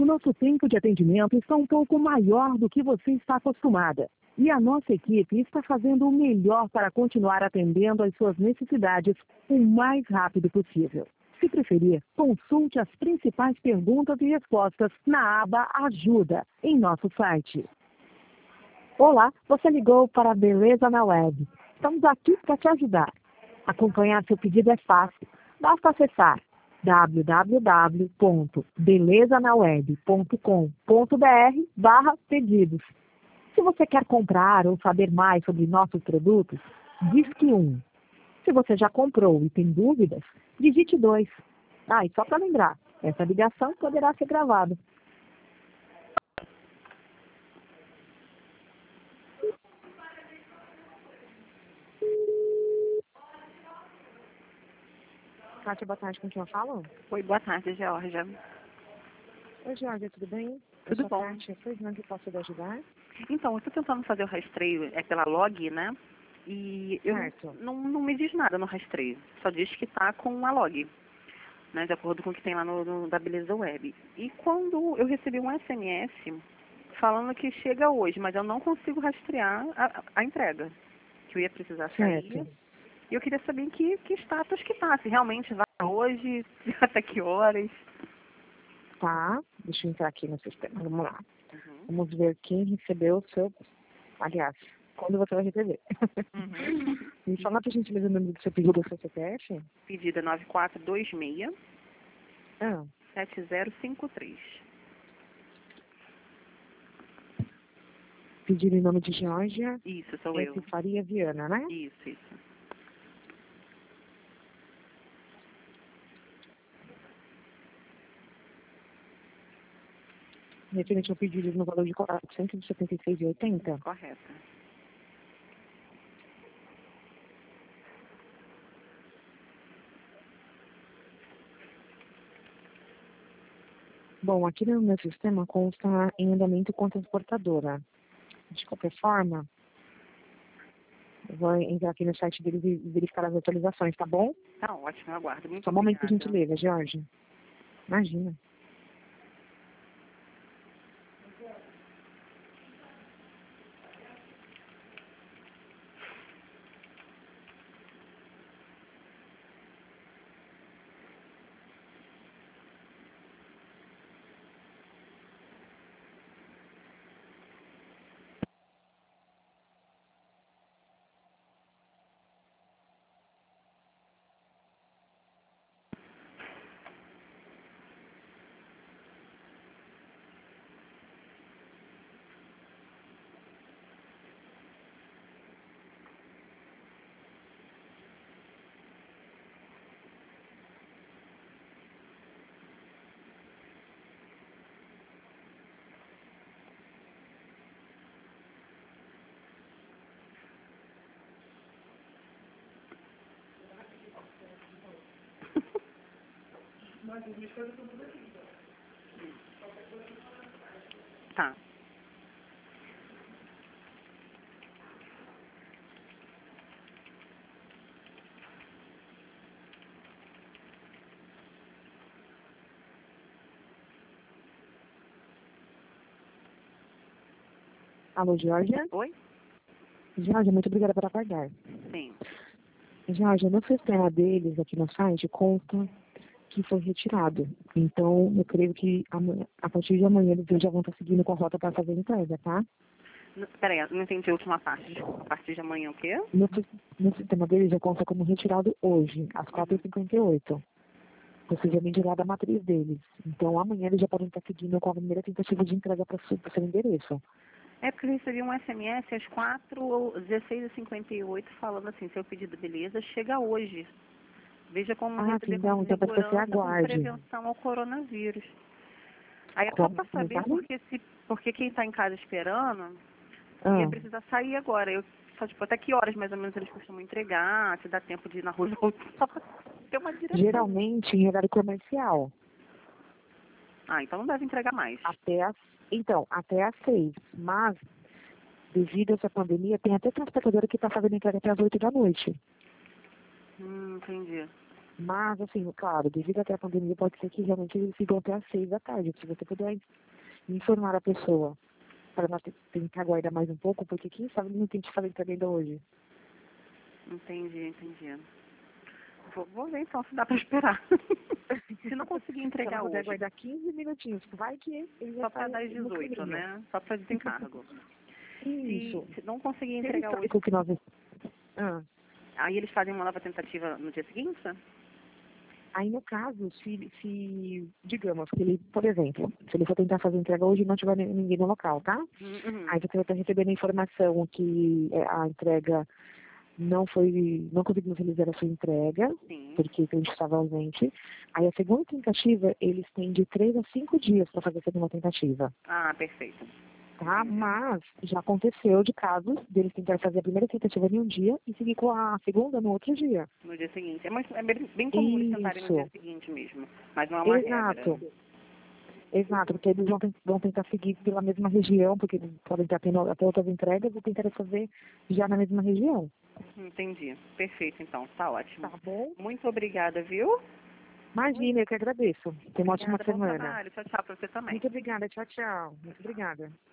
O nosso tempo de atendimento está um pouco maior do que você está acostumada. E a nossa equipe está fazendo o melhor para continuar atendendo às suas necessidades o mais rápido possível. Se preferir, consulte as principais perguntas e respostas na aba Ajuda, em nosso site. Olá, você ligou para a Beleza na Web. Estamos aqui para te ajudar. Acompanhar seu pedido é fácil. Basta acessar www.belezanaweb.com.br/pedidos. Se você quer comprar ou saber mais sobre nossos produtos, disque 1. Se você já comprou e tem dúvidas, digite 2. E só para lembrar, essa ligação poderá ser gravada. Kátia, boa tarde, com quem eu falo? Oi, boa tarde, Georgia. Oi, Georgia, tudo bem? Tudo bom. Kátia, pois não, que posso te ajudar? Então, eu estou tentando fazer o rastreio, pela log, né? E Certo. não me diz nada no rastreio, só diz que está com a log, né? De acordo com o que tem lá no da Beleza Web. E quando eu recebi um SMS falando que chega hoje, mas eu não consigo rastrear a entrega, que eu ia precisar sair. Certo. E eu queria saber em que status que está, se realmente vai hoje, até que horas. Tá, deixa eu entrar aqui no sistema, vamos lá. Uhum. Vamos ver quem recebeu o seu... Aliás, quando você vai receber. Uhum. Me fala pra gente ler o número do seu pedido do seu CPF? Pedido é 9426 Ah, 7053. pedido em nome de Georgia Isso, sou eu. F. Faria Viana, né? Isso. Referente ao pedido no valor de R$ 476,80. Correto. Bom, aqui no meu sistema consta em andamento com a transportadora. De qualquer forma, eu vou entrar aqui no site deles e verificar as atualizações, tá bom? Tá ótimo, eu aguardo. Muito Só um momento, por obrigada. gentileza, Jorge. Imagina. Tá. Alô, Georgia? Oi? Georgia, muito obrigada por aguardar. Sim. Georgia, no sistema deles, aqui no site, consta que foi retirado. Então, eu creio que a partir de amanhã eles já vão estar seguindo com a rota para fazer a entrega, tá? Peraí, não entendi a última parte. Desculpa, a partir de amanhã o quê? No sistema deles já consta como retirado hoje, às 4h58. Possivelmente lá da matriz deles. Então, amanhã eles já podem estar seguindo com a primeira tentativa de entrega para o seu endereço. É porque eu recebi um SMS às 4h16h58 falando assim, seu pedido beleza, chega hoje. Veja como receber Sim, não, com então para que você segurança com aguarde. prevenção ao coronavírus. Aí é só Como? para saber Como porque quem está em casa esperando ia Ah, precisar sair agora. Eu só, tipo, até que horas mais ou menos eles costumam entregar, se dá tempo de ir na rua e voltar, só para ter uma direção. geralmente em horário comercial. Então não deve entregar mais. Até às 6. Mas, devido a essa pandemia, tem até transportadora que está fazendo entrega até às 8 da noite. Entendi. Mas, assim, claro, devido até a pandemia, pode ser que realmente eles ficam até às 6 da tarde. Se você puder informar a pessoa para nós tentar aguardar mais um pouco, porque quem sabe não tem que fazer entrega ainda hoje. Entendi. Vou ver então se dá para esperar. Se não conseguir entregar se hoje. puder aguardar 15 minutinhos, vai que ele já Só para tá dar às 18, né? Só para desencargo. Isso. Se não conseguir Se entregar ele hoje, sabe que nós... aí eles fazem uma nova tentativa no dia seguinte? Aí, no caso, digamos que ele, por exemplo, se ele for tentar fazer entrega hoje e não tiver ninguém no local, tá? Uhum. Aí você vai estar recebendo a informação que a entrega não conseguimos realizar a sua entrega, Sim. porque a gente estava ausente. Aí a segunda tentativa, eles têm de 3 a 5 dias para fazer a segunda tentativa. Ah, perfeito. Tá? Mas já aconteceu de casos deles tentar fazer a primeira tentativa em um dia e seguir com a segunda no outro dia. No dia seguinte. É bem comum eles tentarem no dia seguinte mesmo. Mas não é uma regra. Exato, porque eles vão tentar seguir pela mesma região, porque eles podem estar tendo até outras entregas e tentar fazer já na mesma região. Entendi. Perfeito, então. Tá ótimo. Tá bom? Muito obrigada, viu? Imagina, eu que agradeço. Tenha uma ótima Bom semana. trabalho. Tchau, tchau para você também. Muito obrigada. Tchau, tchau. Muito obrigada.